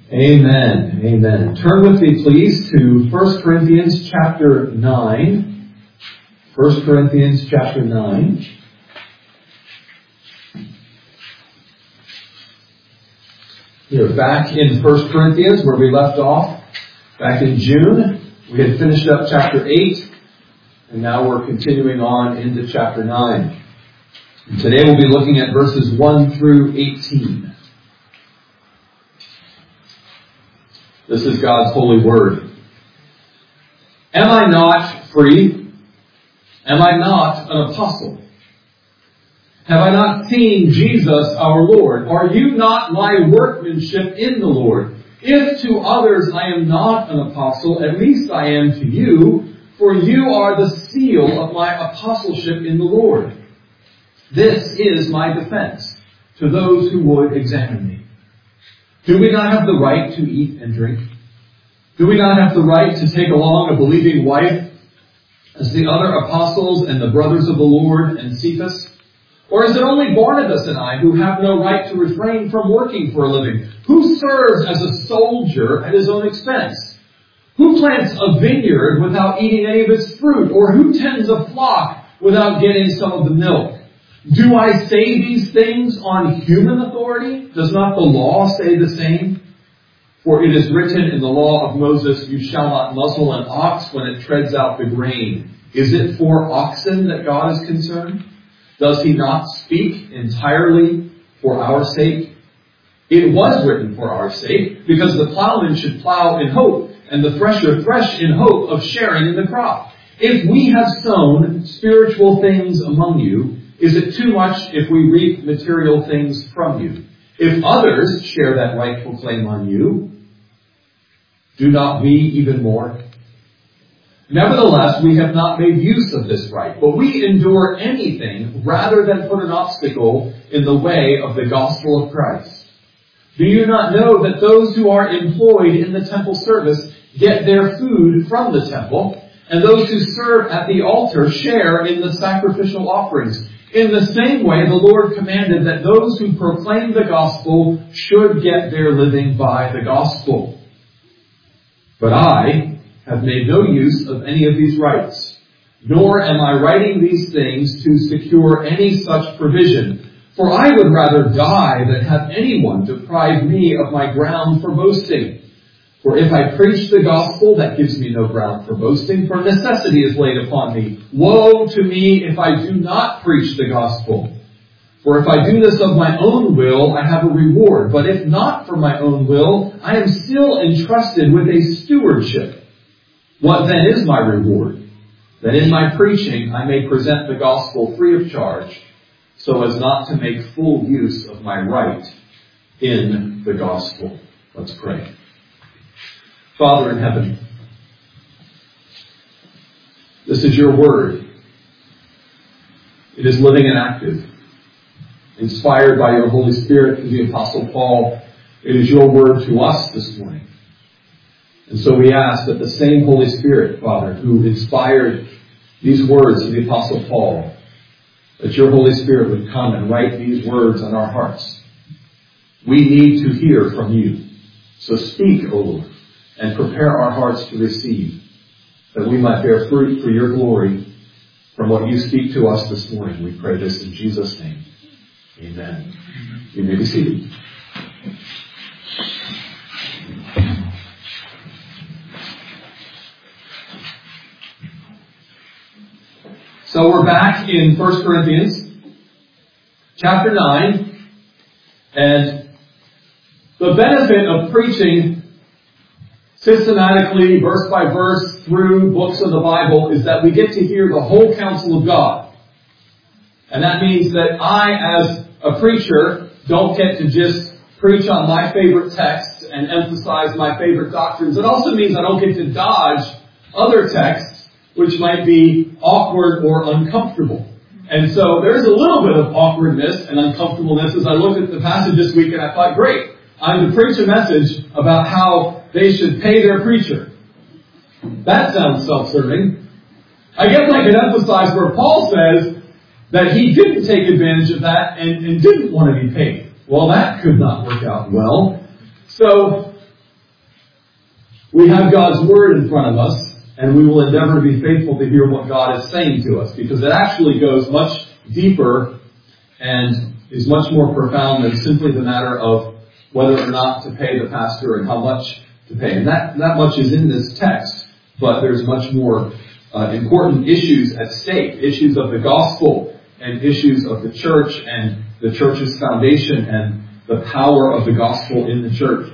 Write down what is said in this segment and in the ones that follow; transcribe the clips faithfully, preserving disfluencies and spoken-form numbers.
Amen. Amen. Turn with me, please, to First Corinthians chapter nine. First Corinthians chapter nine. We are back in First Corinthians where we left off back in June. We had finished up chapter eight, and now we're continuing on into chapter nine. And today we'll be looking at verses one through eighteen. This is God's holy word. Am I not free? Am I not an apostle? Have I not seen Jesus our Lord? Are you not my workmanship in the Lord? If to others I am not an apostle, at least I am to you, for you are the seal of my apostleship in the Lord. This is my defense to those who would examine me. Do we not have the right to eat and drink? Do we not have the right to take along a believing wife as the other apostles and the brothers of the Lord and Cephas? Or is it only Barnabas and I who have no right to refrain from working for a living? Who serves as a soldier at his own expense? Who plants a vineyard without eating any of its fruit? Or who tends a flock without getting some of the milk? Do I say these things on human authority? Does not the law say the same? For it is written in the law of Moses, you shall not muzzle an ox when it treads out the grain. Is it for oxen that God is concerned? Does he not speak entirely for our sake? It was written for our sake, because the plowman should plow in hope, and the thresher thresh in hope of sharing in the crop. If we have sown spiritual things among you, is it too much if we reap material things from you? If others share that rightful claim on you, do not we even more? Nevertheless, we have not made use of this right, but we endure anything rather than put an obstacle in the way of the gospel of Christ. Do you not know that those who are employed in the temple service get their food from the temple, and those who serve at the altar share in the sacrificial offerings? In the same way, the Lord commanded that those who proclaim the gospel should get their living by the gospel. But I have made no use of any of these rights, nor am I writing these things to secure any such provision. For I would rather die than have anyone deprive me of my ground for boasting. For if I preach the gospel, that gives me no ground for boasting, for necessity is laid upon me. Woe to me if I do not preach the gospel. For if I do this of my own will, I have a reward. But if not for my own will, I am still entrusted with a stewardship. What then is my reward? That in my preaching I may present the gospel free of charge, so as not to make full use of my right in the gospel. Let's pray. Father in heaven, this is your word. It is living and active, inspired by your Holy Spirit through the Apostle Paul. It is your word to us this morning. And so we ask that the same Holy Spirit, Father, who inspired these words to the Apostle Paul, that your Holy Spirit would come and write these words on our hearts. We need to hear from you. So speak, O Lord, and prepare our hearts to receive, that we might bear fruit for your glory from what you speak to us this morning. We pray this in Jesus' name. Amen. You may be seated. So we're back in First Corinthians chapter nine, and the benefit of preaching systematically, verse by verse, through books of the Bible is that we get to hear the whole counsel of God. And that means that I, as a preacher, don't get to just preach on my favorite texts and emphasize my favorite doctrines. It also means I don't get to dodge other texts which might be awkward or uncomfortable. And so there's a little bit of awkwardness and uncomfortableness as I looked at the passage this week, and I thought, great, I'm to preach a message about how they should pay their preacher. That sounds self-serving. I guess I could emphasize where Paul says that he didn't take advantage of that and, and didn't want to be paid. Well, that could not work out well. So We have God's Word in front of us, and we will endeavor to be faithful to hear what God is saying to us, because it actually goes much deeper and is much more profound than simply the matter of whether or not to pay the pastor and how much to pay. And that, that much is in this text, but there's much more uh, important issues at stake, issues of the gospel and issues of the church and the church's foundation and the power of the gospel in the church.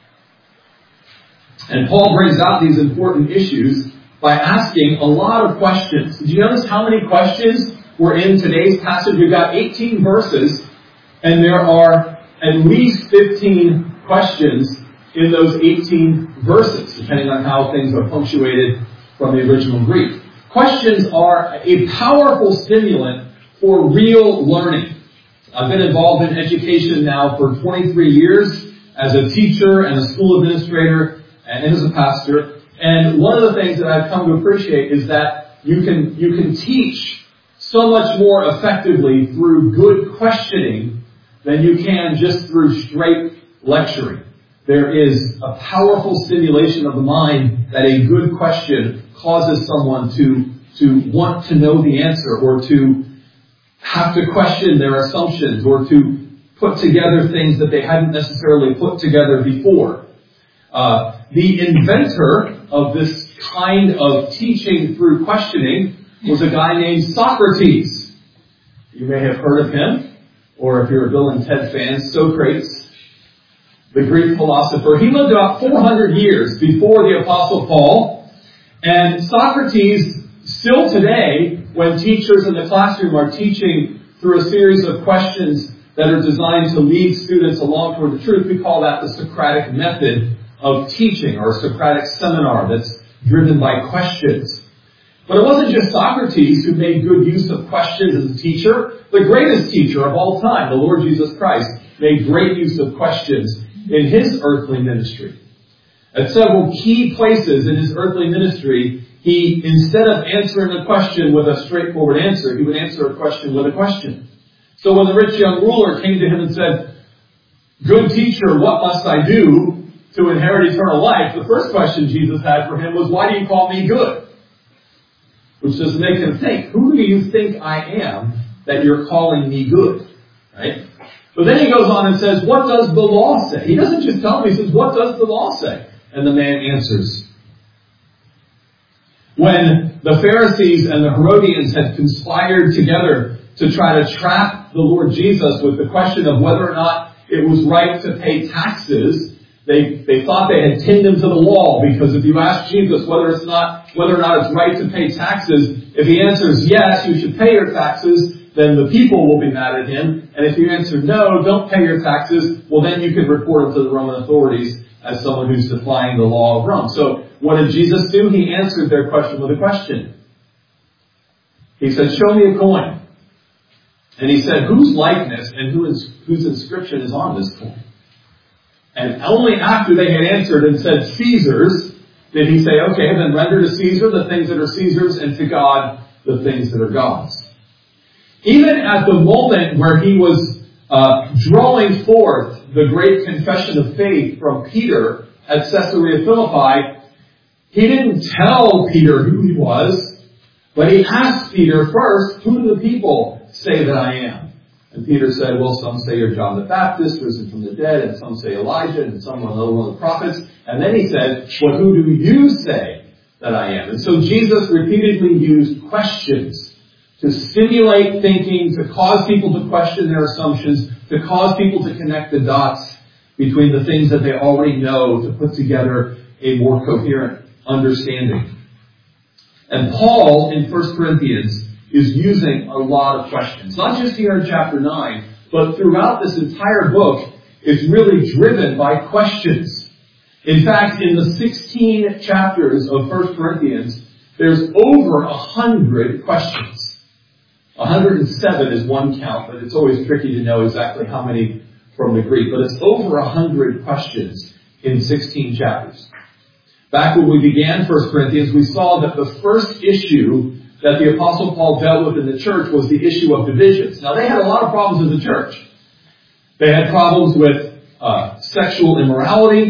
And Paul brings out these important issues by asking a lot of questions. Did you notice how many questions were in today's passage? We've got eighteen verses, and there are at least fifteen questions in those eighteen verses, depending on how things are punctuated from the original Greek. Questions are a powerful stimulant for real learning. I've been involved in education now for twenty-three years as a teacher and a school administrator and as a pastor. And one of the things that I've come to appreciate is that you can you can teach so much more effectively through good questioning than you can just through straight lecturing. There is a powerful stimulation of the mind that a good question causes someone to, to want to know the answer, or to have to question their assumptions, or to put together things that they hadn't necessarily put together before. Uh, the inventor of this kind of teaching through questioning was a guy named Socrates. You may have heard of him, or if you're a Bill and Ted fan, Socrates, the Greek philosopher. He lived about four hundred years before the Apostle Paul. And Socrates, still today, when teachers in the classroom are teaching through a series of questions that are designed to lead students along toward the truth, we call that the Socratic method of teaching, or a Socratic seminar that's driven by questions. But it wasn't just Socrates who made good use of questions as a teacher. The greatest teacher of all time, the Lord Jesus Christ, made great use of questions in his earthly ministry. At several key places in his earthly ministry, he, instead of answering a question with a straightforward answer, he would answer a question with a question. So when the rich young ruler came to him and said, "Good teacher, what must I do to inherit eternal life?" the first question Jesus had for him was, "Why do you call me good?" Which just makes him think, who do you think I am that you're calling me good? Right? But then he goes on and says, "What does the law say?" He doesn't just tell him, he says, "What does the law say?" And the man answers. When the Pharisees and the Herodians had conspired together to try to trap the Lord Jesus with the question of whether or not it was right to pay taxes, They, they thought they had pinned him to the wall, because if you ask Jesus whether it's not, whether or not it's right to pay taxes, if he answers yes, you should pay your taxes, then the people will be mad at him. And if you answer no, don't pay your taxes, well then you could report him to the Roman authorities as someone who's defying the law of Rome. So what did Jesus do? He answered their question with a question. He said, "Show me a coin." And he said, "Whose likeness and who is, whose inscription is on this coin?" And only after they had answered and said Caesar's, did he say, "Okay, then render to Caesar the things that are Caesar's, and to God the things that are God's." Even at the moment where he was uh, drawing forth the great confession of faith from Peter at Caesarea Philippi, he didn't tell Peter who he was, but he asked Peter first, "Who do the people say that I am?" And Peter said, "Well, some say you're John the Baptist, risen from the dead, and some say Elijah, and some another one of the prophets." And then he said, "Well, who do you say that I am?" And so Jesus repeatedly used questions to stimulate thinking, to cause people to question their assumptions, to cause people to connect the dots between the things that they already know, to put together a more coherent understanding. And Paul, in First Corinthians, is using a lot of questions. Not just here in chapter nine, but throughout this entire book, it's really driven by questions. In fact, in the sixteen chapters of First Corinthians, there's over a hundred questions. one hundred seven is one count, but it's always tricky to know exactly how many from the Greek. But it's over a hundred questions in sixteen chapters. Back when we began First Corinthians, we saw that the first issue that the Apostle Paul dealt with in the church was the issue of divisions. Now, they had a lot of problems in the church. They had problems with uh, sexual immorality.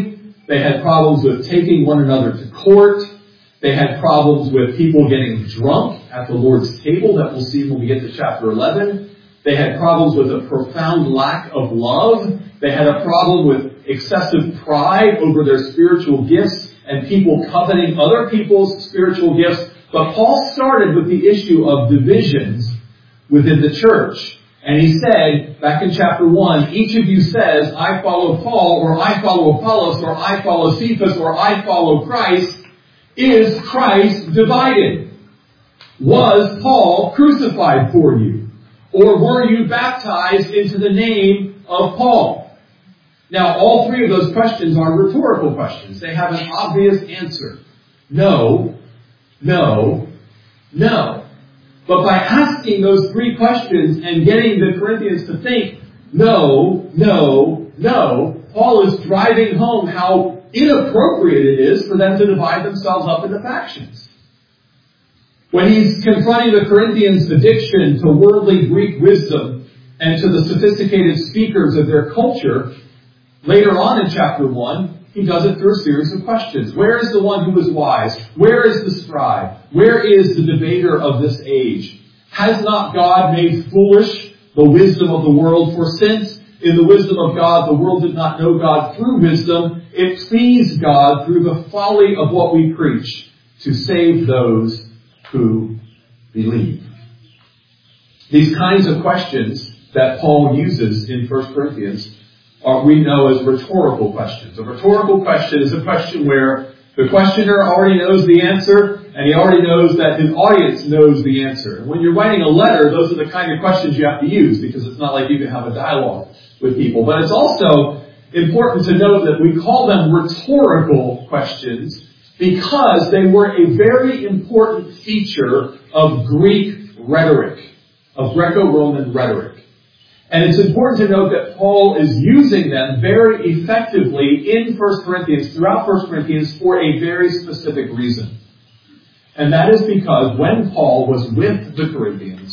They had problems with taking one another to court. They had problems with people getting drunk at the Lord's table that we'll see when we get to chapter eleven. They had problems with a profound lack of love. They had a problem with excessive pride over their spiritual gifts and people coveting other people's spiritual gifts. But Paul started with the issue of divisions within the church. And he said, back in chapter one, each of you says, I follow Paul, or I follow Apollos, or I follow Cephas, or I follow Christ. Is Christ divided? Was Paul crucified for you? Or were you baptized into the name of Paul? Now, all three of those questions are rhetorical questions. They have an obvious answer. No, no, no. But by asking those three questions and getting the Corinthians to think, no, no, no, Paul is driving home how inappropriate it is for them to divide themselves up into factions. When he's confronting the Corinthians' addiction to worldly Greek wisdom and to the sophisticated speakers of their culture, later on in chapter one, he does it through a series of questions. Where is the one who is wise? Where is the scribe? Where is the debater of this age? Has not God made foolish the wisdom of the world? For since in the wisdom of God the world did not know God through wisdom, it pleased God through the folly of what we preach to save those who believe. These kinds of questions that Paul uses in First Corinthians are, we know as rhetorical questions. A rhetorical question is a question where the questioner already knows the answer, and he already knows that his audience knows the answer. And when you're writing a letter, those are the kind of questions you have to use, because it's not like you can have a dialogue with people. But it's also important to note that we call them rhetorical questions because they were a very important feature of Greek rhetoric, of Greco-Roman rhetoric. And it's important to note that Paul is using them very effectively in First Corinthians, throughout First Corinthians, for a very specific reason. And that is because when Paul was with the Corinthians,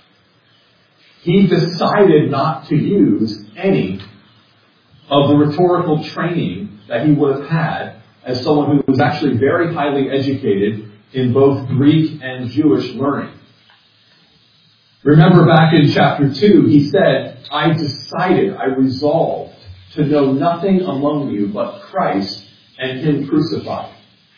he decided not to use any of the rhetorical training that he would have had as someone who was actually very highly educated in both Greek and Jewish learning. Remember back in chapter two, he said, I decided, I resolved to know nothing among you but Christ and Him crucified.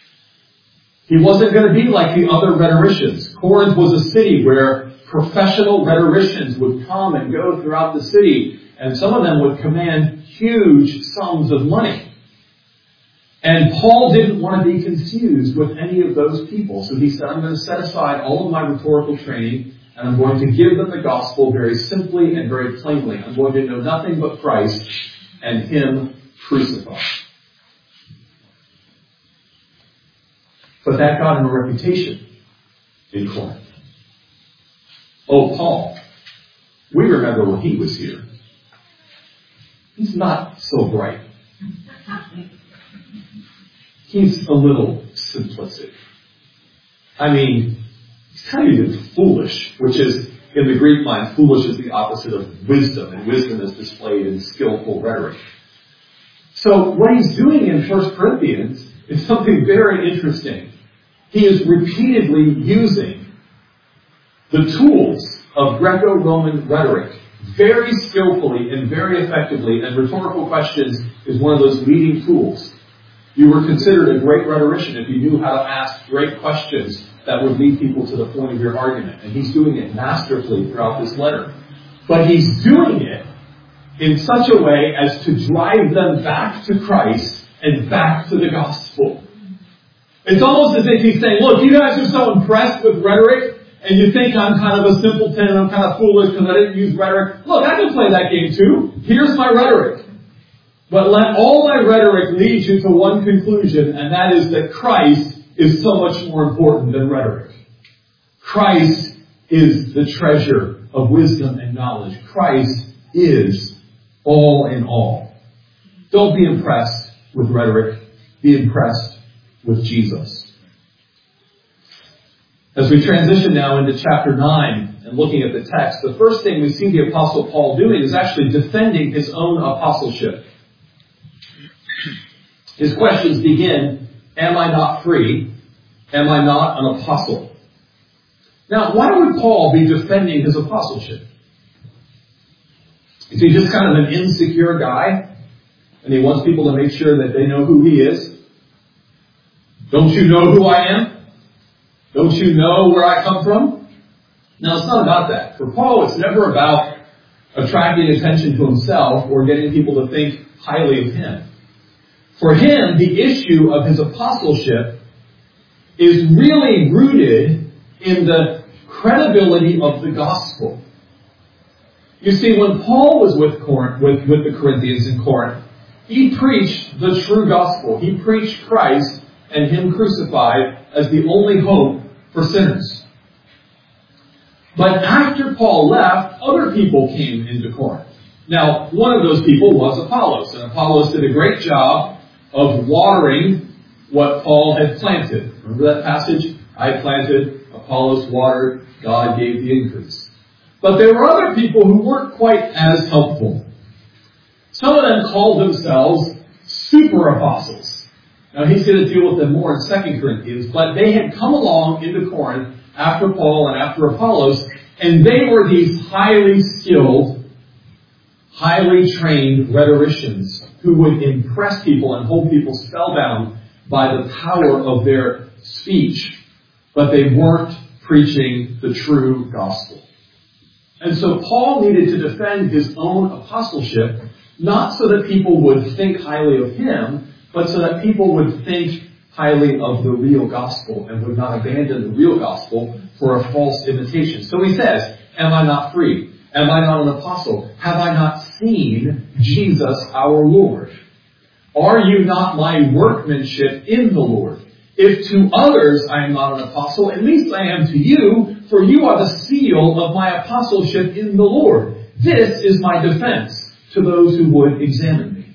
He wasn't going to be like the other rhetoricians. Corinth was a city where professional rhetoricians would come and go throughout the city, and some of them would command huge sums of money. And Paul didn't want to be confused with any of those people. So he said, I'm going to set aside all of my rhetorical training, and I'm going to give them the gospel very simply and very plainly. I'm going to know nothing but Christ and Him crucified. But that got him a reputation in Corinth. Oh, Paul, we remember when he was here. He's not so bright. He's a little simplistic. I mean, he's kind of even foolish, which is, in the Greek mind, foolish is the opposite of wisdom, and wisdom is displayed in skillful rhetoric. So what he's doing in First Corinthians is something very interesting. He is repeatedly using the tools of Greco-Roman rhetoric very skillfully and very effectively, and rhetorical questions is one of those leading tools. You were considered a great rhetorician if you knew how to ask great questions that would lead people to the point of your argument. And he's doing it masterfully throughout this letter. But he's doing it in such a way as to drive them back to Christ and back to the gospel. It's almost as if he's saying, look, you guys are so impressed with rhetoric, and you think I'm kind of a simpleton and I'm kind of foolish because I didn't use rhetoric. Look, I can play that game too. Here's my rhetoric. But let all my rhetoric lead you to one conclusion, and that is that Christ is so much more important than rhetoric. Christ is the treasure of wisdom and knowledge. Christ is all in all. Don't be impressed with rhetoric. Be impressed with Jesus. As we transition now into chapter nine and looking at the text, the first thing we see the Apostle Paul doing is actually defending his own apostleship. His questions begin, am I not free? Am I not an apostle? Now, why would Paul be defending his apostleship? Is he just kind of an insecure guy? And he wants people to make sure that they know who he is? Don't you know who I am? Don't you know where I come from? Now, it's not about that. For Paul, it's never about attracting attention to himself or getting people to think highly of him. For him, the issue of his apostleship is really rooted in the credibility of the gospel. You see, when Paul was with Corinth, with, with the Corinthians in Corinth, he preached the true gospel. He preached Christ and Him crucified as the only hope for sinners. But after Paul left, other people came into Corinth. Now, one of those people was Apollos, and Apollos did a great job of watering what Paul had planted. Remember that passage? I planted, Apollos watered, God gave the increase. But there were other people who weren't quite as helpful. Some of them called themselves super apostles. Now he's going to deal with them more in Second Corinthians, but they had come along into Corinth after Paul and after Apollos, and they were these highly skilled, highly trained rhetoricians who would impress people and hold people spellbound by the power of their speech, but they weren't preaching the true gospel. And so Paul needed to defend his own apostleship, not so that people would think highly of him, but so that people would think highly of the real gospel and would not abandon the real gospel for a false imitation. So he says, am I not free? Am I not an apostle? Have I not seen Jesus our Lord? Are you not my workmanship in the Lord? If to others I am not an apostle, at least I am to you, for you are the seal of my apostleship in the Lord. This is my defense to those who would examine me.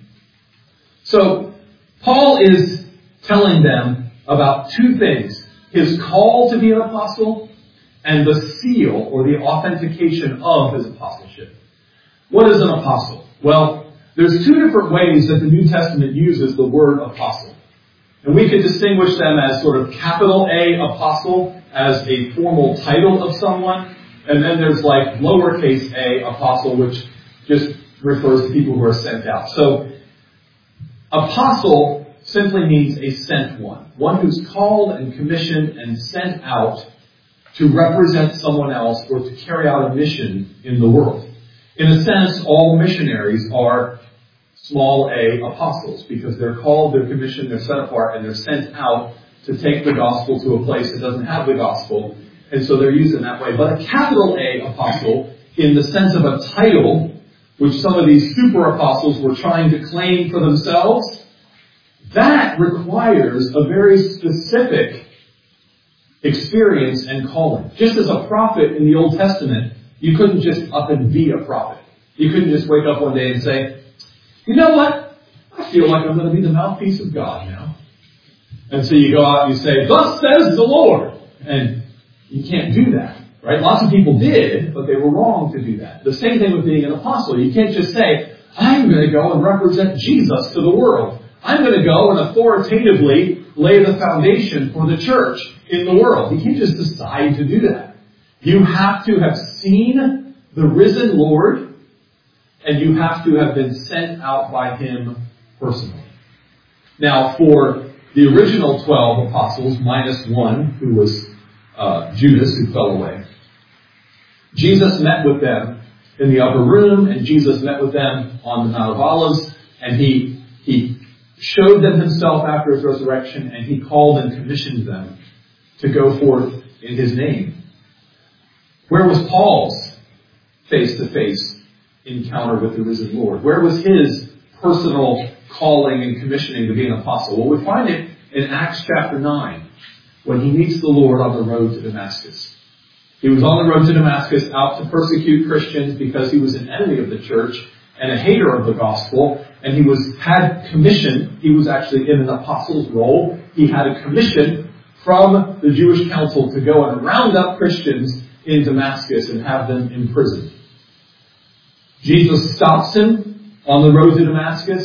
So, Paul is telling them about two things. His call to be an apostle and the seal or the authentication of his apostleship. What is an apostle? Well, there's two different ways that the New Testament uses the word apostle. And we could distinguish them as sort of capital A apostle as a formal title of someone. And then there's like lowercase a apostle, which just refers to people who are sent out. So apostle simply means a sent one. One who's called and commissioned and sent out to represent someone else or to carry out a mission in the world. In a sense, all missionaries are small a apostles because they're called, they're commissioned, they're set apart, and they're sent out to take the gospel to a place that doesn't have the gospel. And so they're used in that way. But a capital A apostle, in the sense of a title, which some of these super apostles were trying to claim for themselves, that requires a very specific experience and calling. Just as a prophet in the Old Testament, you couldn't just up and be a prophet. You couldn't just wake up one day and say, you know what? I feel like I'm going to be the mouthpiece of God now. And so you go out and you say, thus says the Lord. And you can't do that, right? Lots of people did, but they were wrong to do that. The same thing with being an apostle. You can't just say, I'm going to go and represent Jesus to the world. I'm going to go and authoritatively lay the foundation for the church in the world. You can't just decide to do that. You have to have seen the risen Lord, and you have to have been sent out by Him personally. Now, for the original twelve apostles, minus one, who was uh, Judas, who fell away, Jesus met with them in the upper room, and Jesus met with them on the Mount of Olives, and He He showed them Himself after His resurrection, and He called and commissioned them to go forth in His name. Where was Paul's face-to-face encounter with the risen Lord? Where was his personal calling and commissioning to be an apostle? Well, we find it in Acts chapter nine, when he meets the Lord on the road to Damascus. He was on the road to Damascus out to persecute Christians because he was an enemy of the church and a hater of the gospel, and he was had commission. He was actually in an apostle's role. He had a commission from the Jewish council to go and round up Christians in Damascus and have them imprisoned. Jesus stops him on the road to Damascus,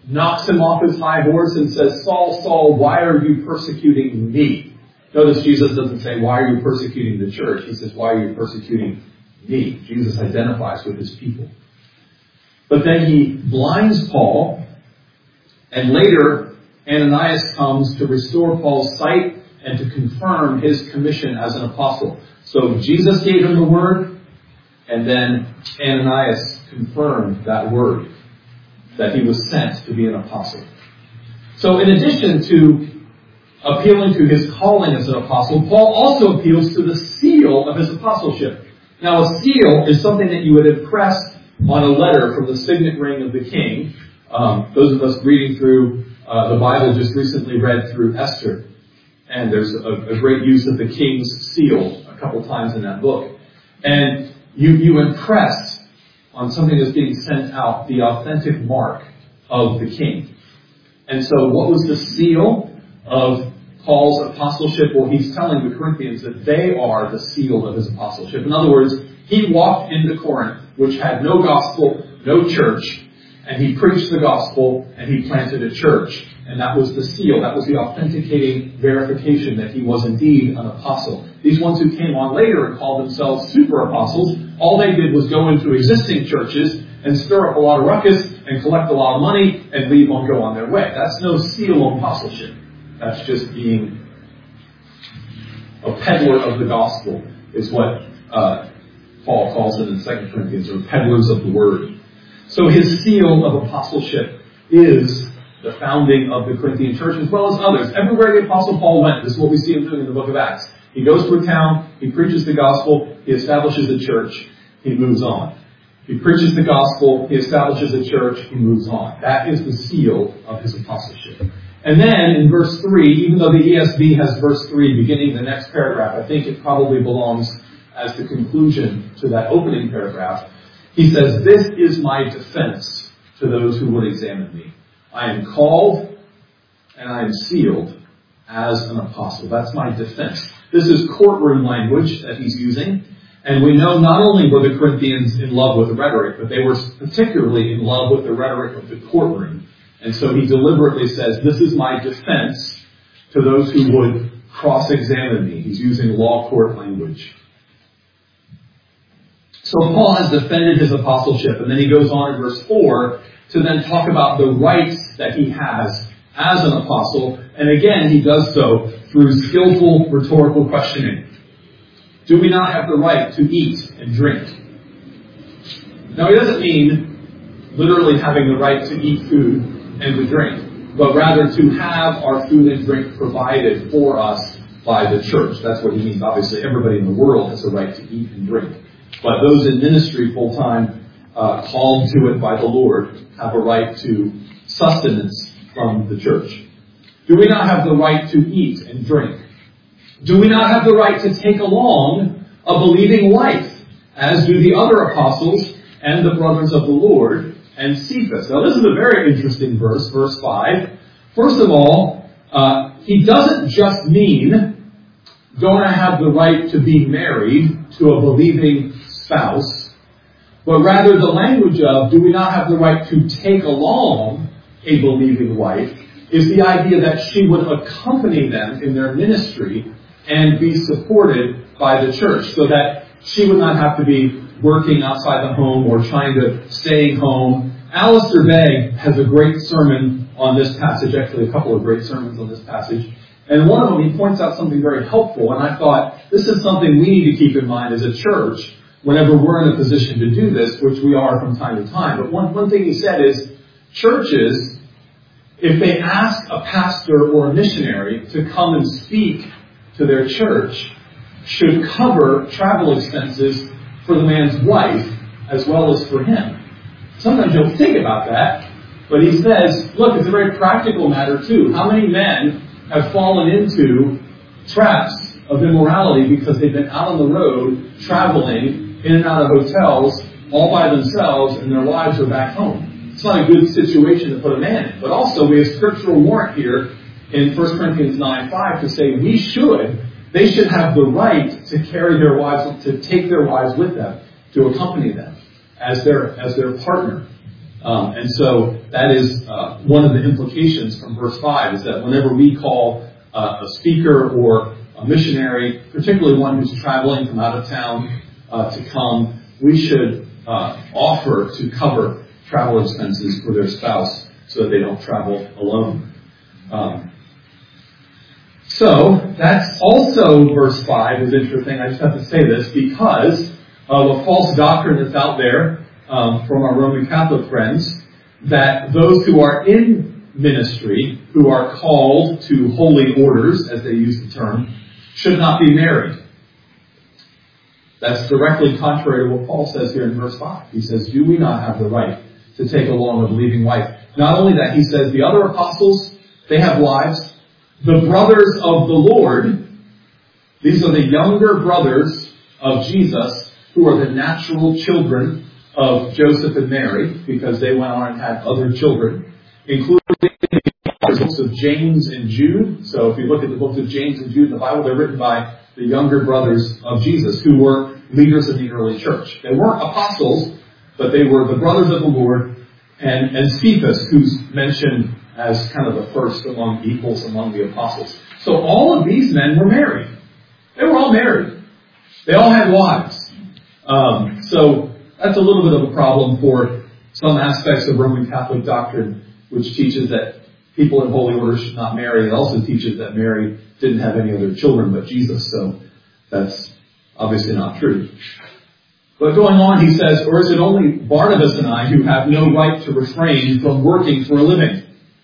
knocks him off his high horse and says, Saul, Saul, why are you persecuting me? Notice Jesus doesn't say, why are you persecuting the church? He says, why are you persecuting me? Jesus identifies with his people. But then he blinds Paul, and later Ananias comes to restore Paul's sight and to confirm his commission as an apostle. So Jesus gave him the word, and then Ananias confirmed that word, that he was sent to be an apostle. So in addition to appealing to his calling as an apostle, Paul also appeals to the seal of his apostleship. Now, a seal is something that you would impress on a letter from the signet ring of the king. Um, those of us reading through uh, the Bible just recently read through Esther. And there's a, a great use of the king's seal a couple times in that book. And you, you impress on something that's being sent out the authentic mark of the king. And so what was the seal of Paul's apostleship? Well, he's telling the Corinthians that they are the seal of his apostleship. In other words, he walked into Corinth, which had no gospel, no church, and he preached the gospel, and he planted a church. And that was the seal. That was the authenticating verification that he was indeed an apostle. These ones who came on later and called themselves super apostles, all they did was go into existing churches and stir up a lot of ruckus and collect a lot of money and leave and go on their way. That's no seal of apostleship. That's just being a peddler of the gospel, is what uh, Paul calls it in Second Corinthians, or peddlers of the word. So his seal of apostleship is the founding of the Corinthian church, as well as others. Everywhere the Apostle Paul went, this is what we see him doing in the book of Acts. He goes to a town, he preaches the gospel, he establishes a church, he moves on. He preaches the gospel, he establishes a church, he moves on. That is the seal of his apostleship. And then in verse three, even though the E S V has verse three beginning the next paragraph, I think it probably belongs as the conclusion to that opening paragraph. He says, "This is my defense to those who would examine me. I am called and I am sealed as an apostle." That's my defense. This is courtroom language that he's using. And we know not only were the Corinthians in love with rhetoric, but they were particularly in love with the rhetoric of the courtroom. And so he deliberately says, this is my defense to those who would cross-examine me. He's using law court language. So Paul has defended his apostleship, and then he goes on in verse four to then talk about the rights that he has as an apostle. And again, he does so through skillful rhetorical questioning. Do we not have the right to eat and drink? Now, he doesn't mean literally having the right to eat food and to drink, but rather to have our food and drink provided for us by the church. That's what he means. Obviously, everybody in the world has a right to eat and drink. But those in ministry full-time, uh, called to it by the Lord, have a right to sustenance from the church. Do we not have the right to eat and drink? Do we not have the right to take along a believing wife, as do the other apostles and the brothers of the Lord and Cephas? Now, this is a very interesting verse, verse five. First of all, uh, he doesn't just mean, don't I have the right to be married to a believing spouse, but rather the language of, do we not have the right to take along a believing wife, is the idea that she would accompany them in their ministry and be supported by the church, so that she would not have to be working outside the home or trying to stay home. Alistair Begg has a great sermon on this passage, actually a couple of great sermons on this passage. And one of them, he points out something very helpful. And I thought, this is something we need to keep in mind as a church whenever we're in a position to do this, which we are from time to time. But one, one thing he said is, churches, if they ask a pastor or a missionary to come and speak to their church, should cover travel expenses for the man's wife as well as for him. Sometimes you'll think about that, but he says, look, it's a very practical matter too. How many men have fallen into traps of immorality because they've been out on the road, traveling in and out of hotels, all by themselves, and their wives are back home? It's not a good situation to put a man in. But also, we have scriptural warrant here in First Corinthians nine five to say we should, they should have the right to carry their wives, to take their wives with them, to accompany them as their as their partner. Um, and so that is uh, one of the implications from verse five, is that whenever we call uh, a speaker or a missionary, particularly one who's traveling from out of town uh, to come, we should uh, offer to cover travel expenses for their spouse so that they don't travel alone. Um, so that's also verse five is interesting. I just have to say this because of a false doctrine that's out there um, from our Roman Catholic friends, that those who are in ministry, who are called to holy orders, as they use the term, should not be married. That's directly contrary to what Paul says here in verse five. He says, do we not have the right to take along a believing wife? Not only that, he says the other apostles, they have wives. The brothers of the Lord, these are the younger brothers of Jesus, who are the natural children of Joseph and Mary, because they went on and had other children, including the books of James and Jude. So if you look at the books of James and Jude in the Bible, they're written by the younger brothers of Jesus, who were leaders in the early church. They weren't apostles, but they were the brothers of the Lord, and, and Cephas, who's mentioned as kind of the first among equals among the apostles. So all of these men were married. They were all married. They all had wives. Um, so that's a little bit of a problem for some aspects of Roman Catholic doctrine, which teaches that people in holy orders should not marry. It also teaches that Mary didn't have any other children but Jesus. So that's obviously not true. But going on, he says, or is it only Barnabas and I who have no right to refrain from working for a living?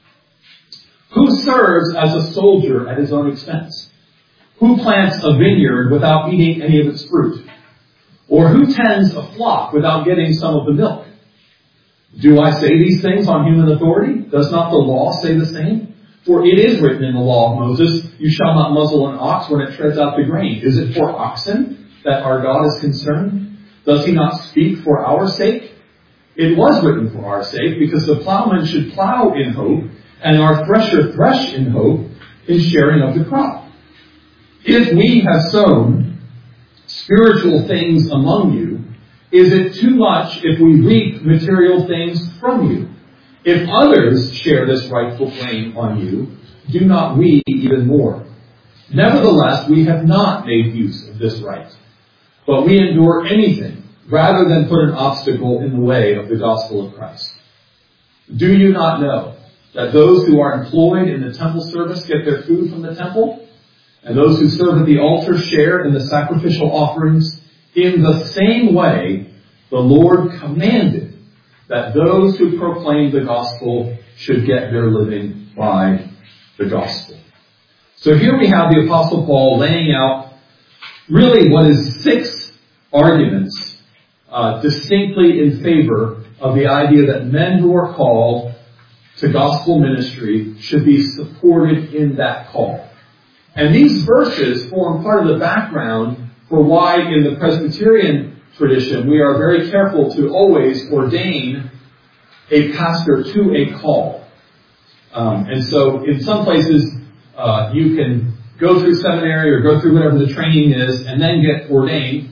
Who serves as a soldier at his own expense? Who plants a vineyard without eating any of its fruit? Or who tends a flock without getting some of the milk? Do I say these things on human authority? Does not the law say the same? For it is written in the law of Moses, you shall not muzzle an ox when it treads out the grain. Is it for oxen that our God is concerned? Does he not speak for our sake? It was written for our sake, because the plowman should plow in hope, and our thresher thresh in hope, in sharing of the crop. If we have sown spiritual things among you, is it too much if we reap material things from you? If others share this rightful claim on you, do not we even more? Nevertheless, we have not made use of this right, but we endure anything rather than put an obstacle in the way of the gospel of Christ. Do you not know that those who are employed in the temple service get their food from the temple, and those who serve at the altar share in the sacrificial offerings? In the same way, the Lord commanded that those who proclaim the gospel should get their living by the gospel. So here we have the Apostle Paul laying out really what is six arguments uh, distinctly in favor of the idea that men who are called to gospel ministry should be supported in that call. And these verses form part of the background for why in the Presbyterian tradition we are very careful to always ordain a pastor to a call. Um, and so in some places uh, you can go through seminary or go through whatever the training is and then get ordained.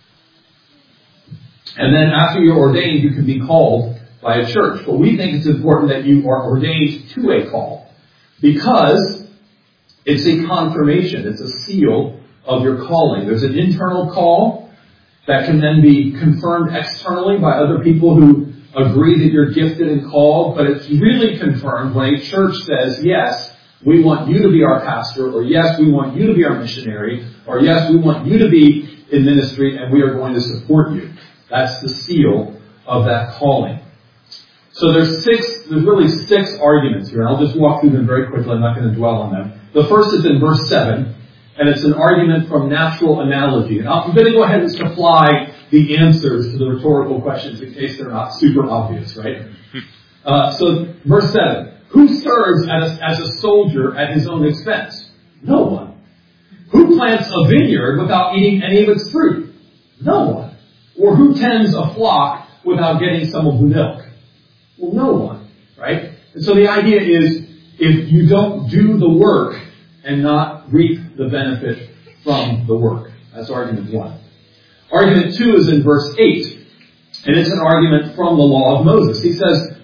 And then after you're ordained, you can be called by a church. But we think it's important that you are ordained to a call, because it's a confirmation. It's a seal of your calling. There's an internal call that can then be confirmed externally by other people who agree that you're gifted and called. But it's really confirmed when a church says, yes, we want you to be our pastor, or yes, we want you to be our missionary, or yes, we want you to be in ministry and we are going to support you. That's the seal of that calling. So there's six, there's really six arguments here. I'll just walk through them very quickly. I'm not going to dwell on them. The first is in verse seven, and it's an argument from natural analogy. And I'm going to go ahead and supply the answers to the rhetorical questions in case they're not super obvious, right? Uh, so verse seven, who serves as, as a soldier at his own expense? No one. Who plants a vineyard without eating any of its fruit? No one. Or who tends a flock without getting some of the milk? Well, no one, right? And so the idea is, if you don't do the work and not reap the benefit from the work. That's argument one. Argument two is in verse eight, and it's an argument from the law of Moses. He says,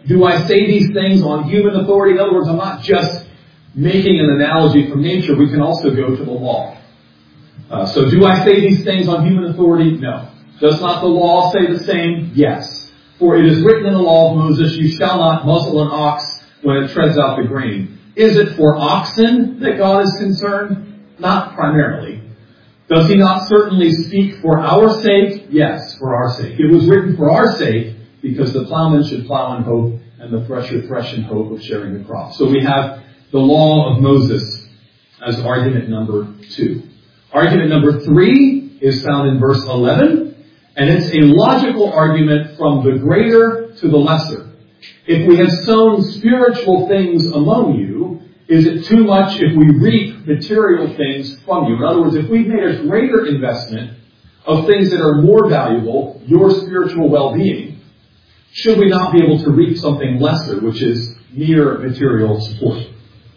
do I say these things on human authority? In other words, I'm not just making an analogy from nature. We can also go to the law. Uh, so do I say these things on human authority? No. Does not the law say the same? Yes. For it is written in the law of Moses, you shall not muzzle an ox when it treads out the grain. Is it for oxen that God is concerned? Not primarily. Does he not certainly speak for our sake? Yes, for our sake. It was written for our sake because the plowman should plow in hope and the thresher thresh in hope of sharing the crop. So we have the law of Moses as argument number two. Argument number three is found in verse eleven, and it's a logical argument from the greater to the lesser. If we have sown spiritual things among you, is it too much if we reap material things from you? In other words, if we've made a greater investment of things that are more valuable, your spiritual well-being, should we not be able to reap something lesser, which is mere material support?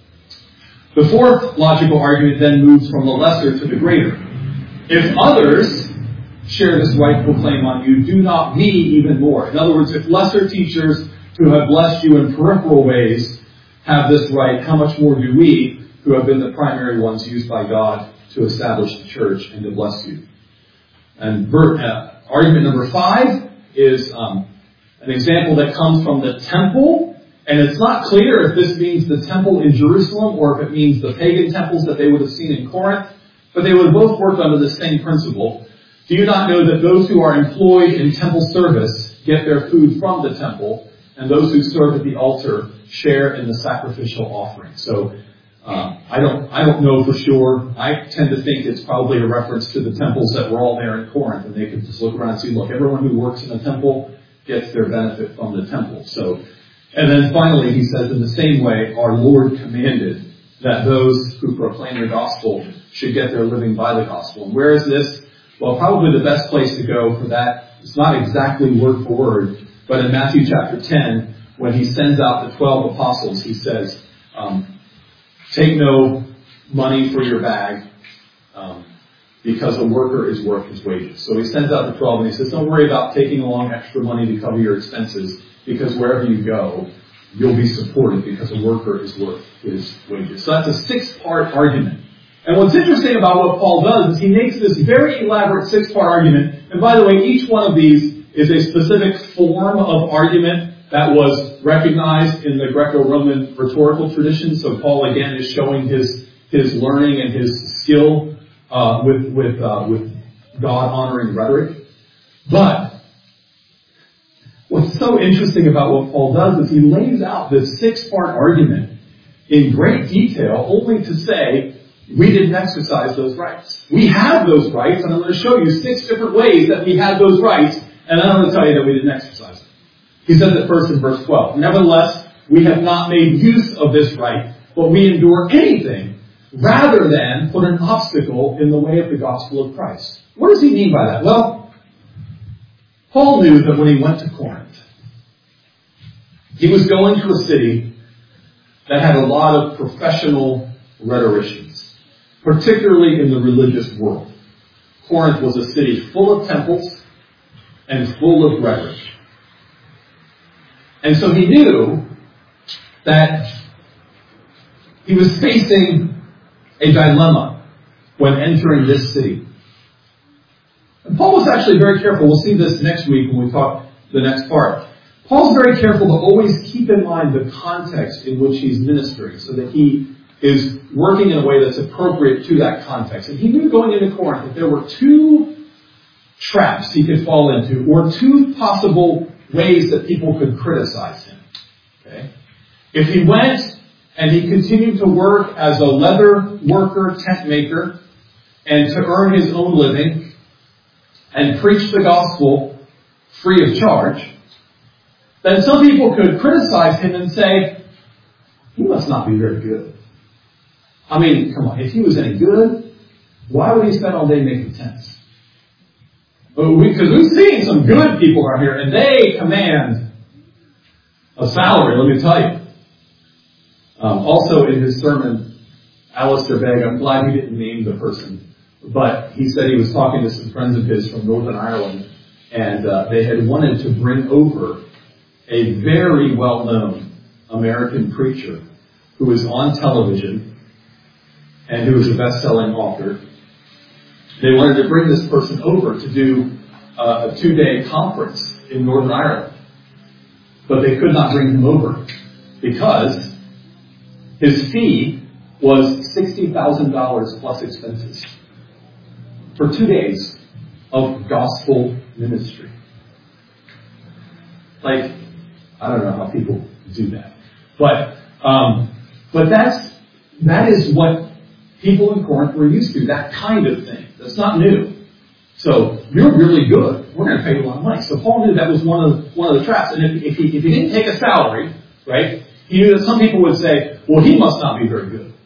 The fourth logical argument then moves from the lesser to the greater. If others share this rightful claim on you, do not we even more? In other words, if lesser teachers who have blessed you in peripheral ways have this right, how much more do we, who have been the primary ones used by God to establish the church and to bless you? And uh, argument number five is um, an example that comes from the temple. And it's not clear if this means the temple in Jerusalem or if it means the pagan temples that they would have seen in Corinth. But they would have both worked under the same principle. Do you not know that those who are employed in temple service get their food from the temple, and those who serve at the altar share in the sacrificial offering? So uh, I don't I don't know for sure. I tend to think it's probably a reference to the temples that were all there in Corinth, and they could just look around and see, look, everyone who works in a temple gets their benefit from the temple. So, and then finally he says, in the same way, our Lord commanded that those who proclaim the gospel should get their living by the gospel. And where is this? Well, probably the best place to go for that, it's not exactly word for word, but in Matthew chapter ten, when he sends out the twelve apostles, he says, um, take no money for your bag, um, because a worker is worth his wages. So he sends out the twelve and he says, don't worry about taking along extra money to cover your expenses, because wherever you go, you'll be supported because a worker is worth his wages. So that's a six-part argument. And what's interesting about what Paul does is he makes this very elaborate six-part argument. And by the way, each one of these is a specific form of argument that was recognized in the Greco-Roman rhetorical tradition. So Paul, again, is showing his his learning and his skill uh, with with uh, with God-honoring rhetoric. But what's so interesting about what Paul does is he lays out this six-part argument in great detail, only to say, we didn't exercise those rights. We have those rights, and I'm going to show you six different ways that we had those rights, and I'm going to tell you that we didn't exercise them. He says it first in verse twelve. Nevertheless, we have not made use of this right, but we endure anything rather than put an obstacle in the way of the gospel of Christ. What does he mean by that? Well, Paul knew that when he went to Corinth, he was going to a city that had a lot of professional rhetoricians, particularly in the religious world. Corinth was a city full of temples and full of rhetoric. And so he knew that he was facing a dilemma when entering this city. And Paul was actually very careful. We'll see this next week when we talk the next part. Paul's very careful to always keep in mind the context in which he's ministering so that he is working in a way that's appropriate to that context. And he knew going into Corinth that there were two traps he could fall into, or two possible ways that people could criticize him. Okay? If he went and he continued to work as a leather worker, tent maker, and to earn his own living, and preach the gospel free of charge, then some people could criticize him and say, he must not be very good. I mean, come on, if he was any good, why would he spend all day making tents? Because we, we've seen some good people around here, and they command a salary, let me tell you. Um, also in his sermon, Alistair Begg, I'm glad he didn't name the person, but he said he was talking to some friends of his from Northern Ireland, and uh, they had wanted to bring over a very well-known American preacher who is on television and who is a best-selling author. They wanted to bring this person over to do uh, a two-day conference in Northern Ireland. But they could not bring him over because his fee was sixty thousand dollars plus expenses for two days of gospel ministry. Like, I don't know how people do that. But um, but that's that is what people in Corinth were used to, that kind of thing. That's not new. So, you're really good. We're going to pay you a lot of money. So Paul knew that was one of one of the traps. And if, if, he, if he didn't take a salary, right, he knew that some people would say, well, he must not be very good.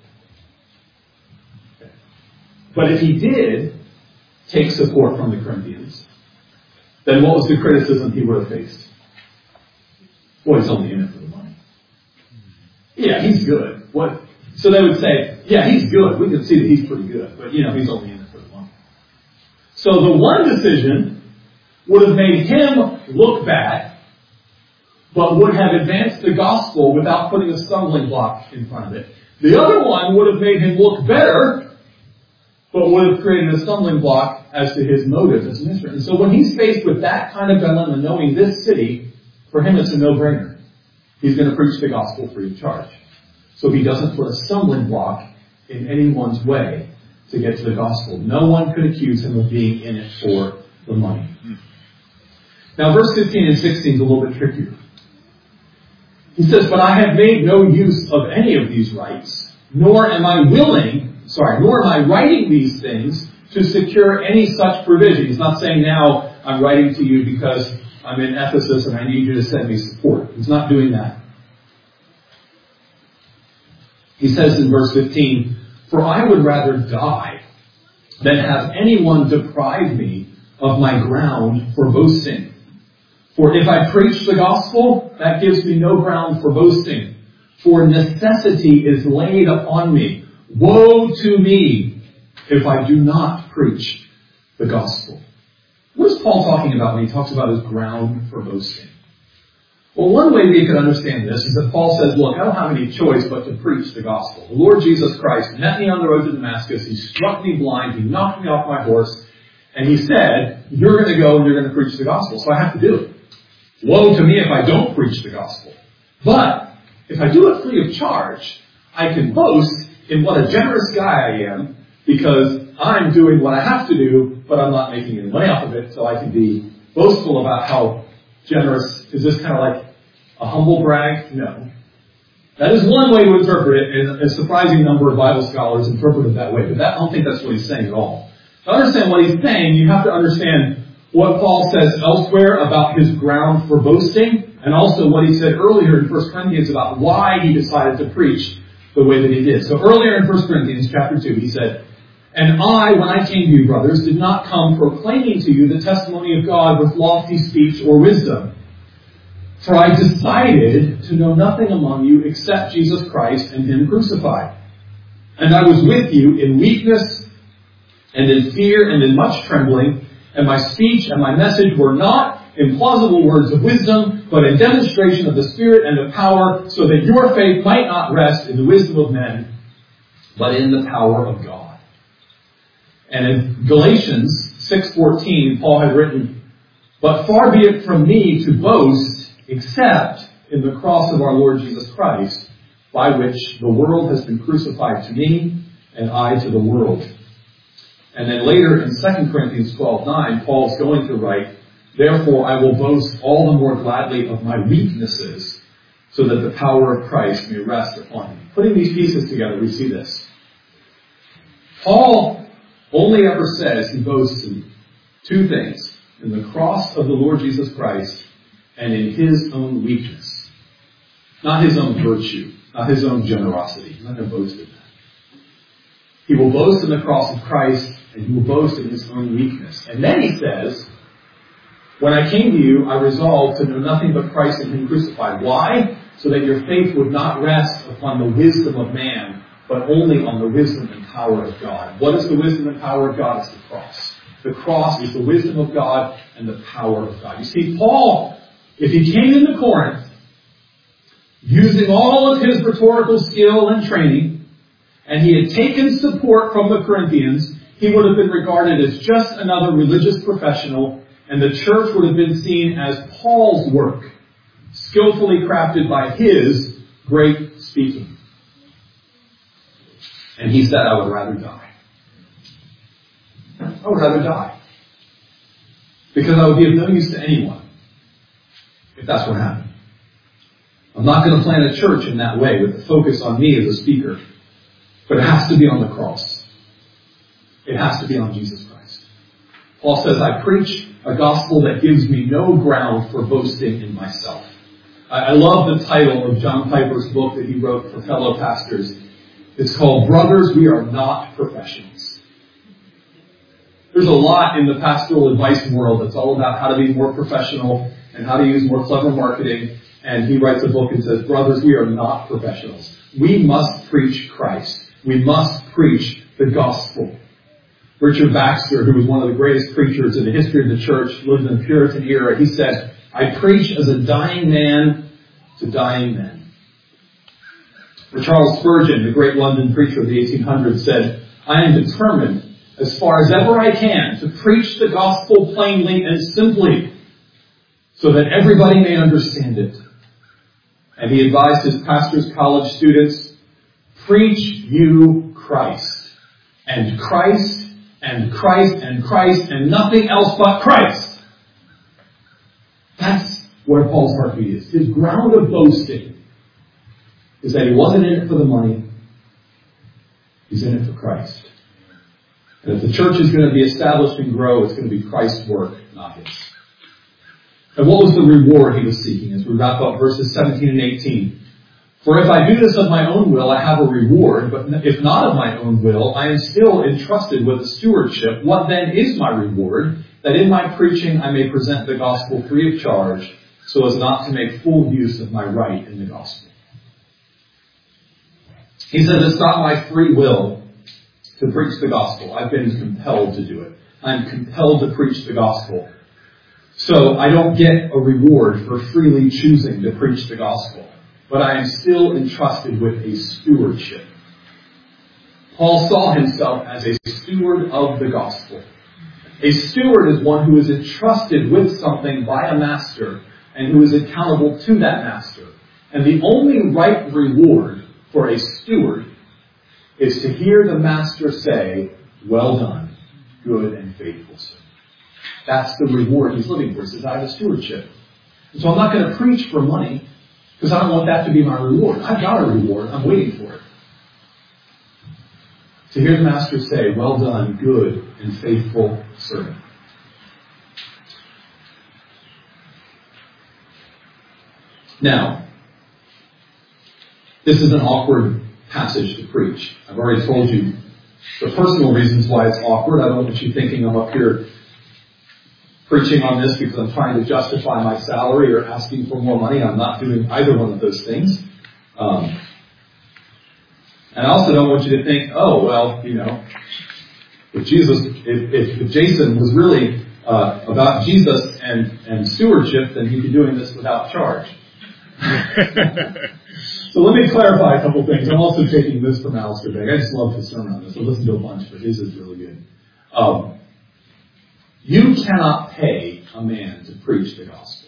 But if he did take support from the Corinthians, then what was the criticism he would have faced? Well, he's only in it for the money. Yeah, he's good. What? So they would say, yeah, he's good. We can see that he's pretty good. But, you know, he's only in it for the money. So the one decision would have made him look bad, but would have advanced the gospel without putting a stumbling block in front of it. The other one would have made him look better, but would have created a stumbling block as to his motive as a minister. And so when he's faced with that kind of dilemma, knowing this city, for him it's a no-brainer. He's going to preach the gospel free of charge. So he doesn't put a stumbling block in anyone's way to get to the gospel. No one could accuse him of being in it for the money. Now verse fifteen and sixteen is a little bit trickier. He says, but I have made no use of any of these rights, nor am I willing, sorry, nor am I writing these things to secure any such provision. He's not saying now I'm writing to you because I'm in Ephesus and I need you to send me support. He's not doing that. He says in verse fifteen, for I would rather die than have anyone deprive me of my ground for boasting. For if I preach the gospel, that gives me no ground for boasting. For necessity is laid upon me. Woe to me if I do not preach the gospel. What is Paul talking about when he talks about his ground for boasting? Well, one way we could understand this is that Paul says, look, I don't have any choice but to preach the gospel. The Lord Jesus Christ met me on the road to Damascus. He struck me blind. He knocked me off my horse. And he said, you're going to go and you're going to preach the gospel. So I have to do it. Woe to me if I don't preach the gospel. But if I do it free of charge, I can boast in what a generous guy I am because I'm doing what I have to do, but I'm not making any money off of it. So I can be boastful about how generous. Is this kind of like a humble brag? No. That is one way to interpret it, and a surprising number of Bible scholars interpret it that way. But that, I don't think that's what he's saying at all. To understand what he's saying, you have to understand what Paul says elsewhere about his ground for boasting, and also what he said earlier in First Corinthians about why he decided to preach the way that he did. So earlier in First Corinthians chapter two, he said, and I, when I came to you, brothers, did not come proclaiming to you the testimony of God with lofty speech or wisdom. For I decided to know nothing among you except Jesus Christ and Him crucified. And I was with you in weakness and in fear and in much trembling, and my speech and my message were not in plausible words of wisdom, but in demonstration of the Spirit and of power, so that your faith might not rest in the wisdom of men, but in the power of God. And in Galatians six fourteen, Paul had written, but far be it from me to boast except in the cross of our Lord Jesus Christ, by which the world has been crucified to me, and I to the world. And then later in Second Corinthians twelve nine, Paul is going to write, therefore I will boast all the more gladly of my weaknesses, so that the power of Christ may rest upon me. Putting these pieces together, we see this. Paul only ever says he boasts in two things, in the cross of the Lord Jesus Christ and in his own weakness. Not his own virtue, not his own generosity. He's not going to boast in that. He will boast in the cross of Christ, and he will boast in his own weakness. And then he says, when I came to you, I resolved to know nothing but Christ and Him crucified. Why? So that your faith would not rest upon the wisdom of man, but only on the wisdom and power of God. What is the wisdom and power of God? It's the cross. The cross is the wisdom of God and the power of God. You see, Paul If he came into Corinth using all of his rhetorical skill and training, and he had taken support from the Corinthians, he would have been regarded as just another religious professional, and the church would have been seen as Paul's work, skillfully crafted by his great speaking. And he said, I would rather die. I would rather die. Because I would be of no use to anyone if that's what happened. I'm not going to plant a church in that way with the focus on me as a speaker. But it has to be on the cross. It has to be on Jesus Christ. Paul says, I preach a gospel that gives me no ground for boasting in myself. I, I love the title of John Piper's book that he wrote for fellow pastors. It's called Brothers, We Are Not Professionals. There's a lot in the pastoral advice world that's all about how to be more professional and how to use more clever marketing. And he writes a book and says, brothers, we are not professionals. We must preach Christ. We must preach the gospel. Richard Baxter, who was one of the greatest preachers in the history of the church, lived in the Puritan era, he said, I preach as a dying man to dying men. Or Charles Spurgeon, the great London preacher of the eighteen hundreds, said, I am determined, as far as ever I can, to preach the gospel plainly and simply, so that everybody may understand it. And he advised his pastor's college students, preach you Christ, and Christ, and Christ, and Christ, and nothing else but Christ. That's where Paul's heartbeat is. His ground of boasting is that he wasn't in it for the money. He's in it for Christ. And if the church is going to be established and grow, it's going to be Christ's work, not his. And what was the reward he was seeking as we wrap up verses seventeen and eighteen? For if I do this of my own will, I have a reward, but if not of my own will, I am still entrusted with a stewardship. What then is my reward? That in my preaching I may present the gospel free of charge, so as not to make full use of my right in the gospel. He says it's not my free will to preach the gospel. I've been compelled to do it. I'm compelled to preach the gospel. So I don't get a reward for freely choosing to preach the gospel. But I am still entrusted with a stewardship. Paul saw himself as a steward of the gospel. A steward is one who is entrusted with something by a master and who is accountable to that master. And the only right reward for a steward is to hear the master say, well done, good and faithful servant. That's the reward he's looking for. He says, I have a stewardship. And so I'm not going to preach for money, because I don't want that to be my reward. I've got a reward. I'm waiting for it. To hear the master say, well done, good and faithful servant. Now, this is an awkward passage to preach. I've already told you the personal reasons why it's awkward. I don't want you thinking I'm up here preaching on this because I'm trying to justify my salary or asking for more money. I'm not doing either one of those things. Um, and I also don't want you to think, oh, well, you know, if Jesus, if, if, if Jason was really uh, about Jesus and, and stewardship, then he'd be doing this without charge. So let me clarify a couple things. I'm also taking this from Alistair Begg. I just love his sermon on this. I listened to a bunch, but his is really good. Um, You cannot pay a man to preach the gospel.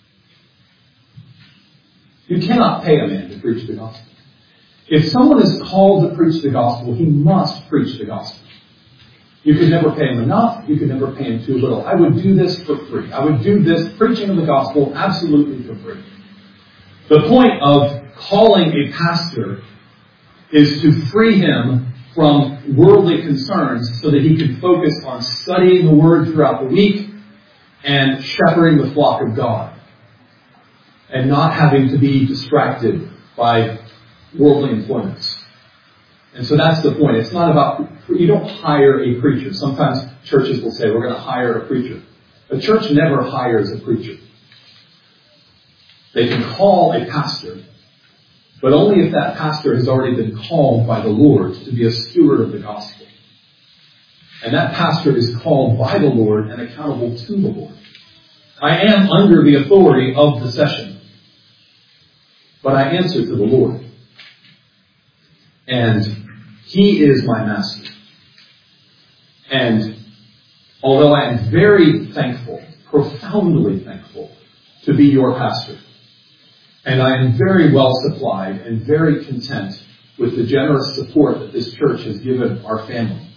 You cannot pay a man to preach the gospel. If someone is called to preach the gospel, he must preach the gospel. You could never pay him enough. You could never pay him too little. I would do this for free. I would do this preaching of the gospel absolutely for free. The point of calling a pastor is to free him from worldly concerns so that he can focus on studying the Word throughout the week and shepherding the flock of God and not having to be distracted by worldly employments. And so that's the point. It's not about, you don't hire a preacher. Sometimes churches will say, we're going to hire a preacher. A church never hires a preacher. They can call a pastor, but only if that pastor has already been called by the Lord to be a steward of the gospel. And that pastor is called by the Lord and accountable to the Lord. I am under the authority of the session. But I answer to the Lord. And He is my master. And although I am very thankful, profoundly thankful, to be your pastor, and I am very well supplied and very content with the generous support that this church has given our family,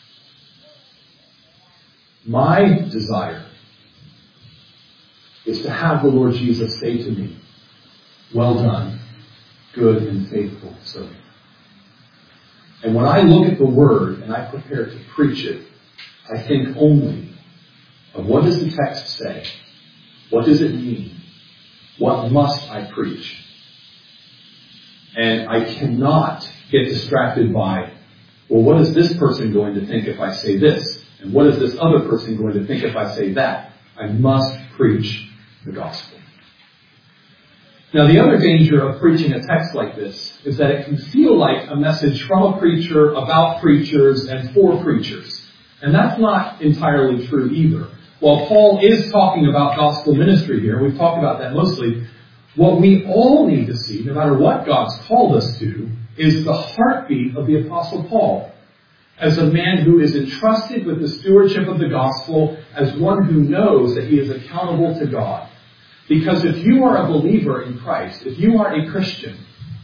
my desire is to have the Lord Jesus say to me, "Well done, good and faithful servant." And when I look at the Word and I prepare to preach it, I think only of what does the text say? What does it mean? What must I preach? And I cannot get distracted by, well, what is this person going to think if I say this? And what is this other person going to think if I say that? I must preach the gospel. Now, the other danger of preaching a text like this is that it can feel like a message from a preacher about preachers and for preachers. And that's not entirely true either. While Paul is talking about gospel ministry here, we've talked about that mostly, what we all need to see, no matter what God's called us to, is the heartbeat of the Apostle Paul as a man who is entrusted with the stewardship of the gospel, as one who knows that he is accountable to God. Because if you are a believer in Christ, if you are a Christian,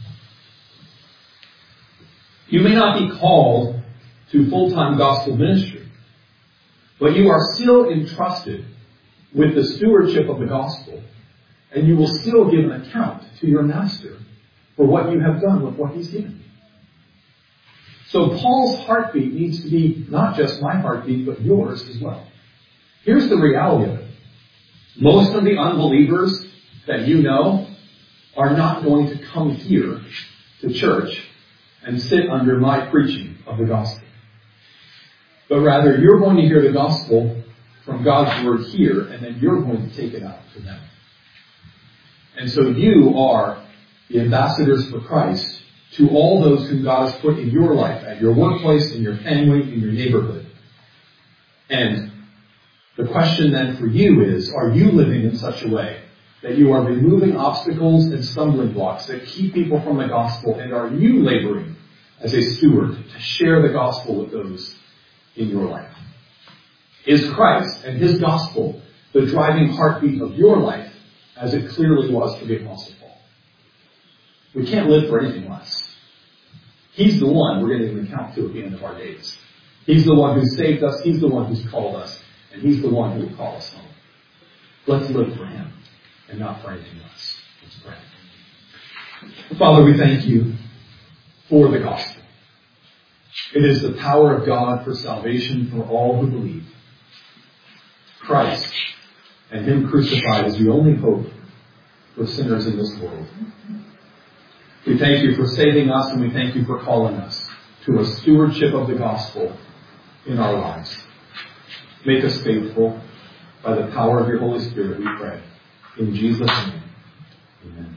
you may not be called to full-time gospel ministry, but you are still entrusted with the stewardship of the gospel, and you will still give an account to your master for what you have done with what he's given you. So Paul's heartbeat needs to be not just my heartbeat, but yours as well. Here's the reality of it. Most of the unbelievers that you know are not going to come here to church and sit under my preaching of the gospel. But rather, you're going to hear the gospel from God's word here, and then you're going to take it out to them. And so you are the ambassadors for Christ to all those whom God has put in your life, at your workplace, in your family, in your neighborhood. And the question then for you is, are you living in such a way that you are removing obstacles and stumbling blocks that keep people from the gospel, and are you laboring as a steward to share the gospel with those in your life? Is Christ and His gospel the driving heartbeat of your life, as it clearly was for the Apostle Paul? We can't live for anything less. He's the one we're going to give an account to at the end of our days. He's the one who saved us. He's the one who's called us. And He's the one who will call us home. Let's live for Him and not for anything else. Let's pray. Father, we thank You for the gospel. It is the power of God for salvation for all who believe. Christ and Him crucified is the only hope for sinners in this world. We thank You for saving us, and we thank You for calling us to a stewardship of the gospel in our lives. Make us faithful by the power of Your Holy Spirit, we pray. In Jesus' name, amen.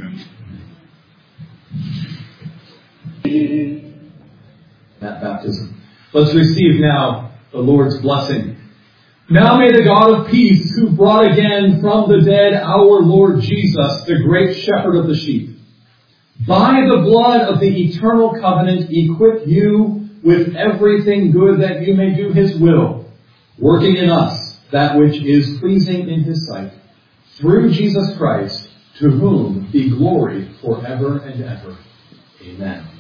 Amen. That baptism. Let's receive now the Lord's blessing. Now may the God of peace, who brought again from the dead our Lord Jesus, the great shepherd of the sheep, by the blood of the eternal covenant, equip you with everything good that you may do His will, working in us that which is pleasing in His sight, through Jesus Christ, to whom be glory forever and ever. Amen.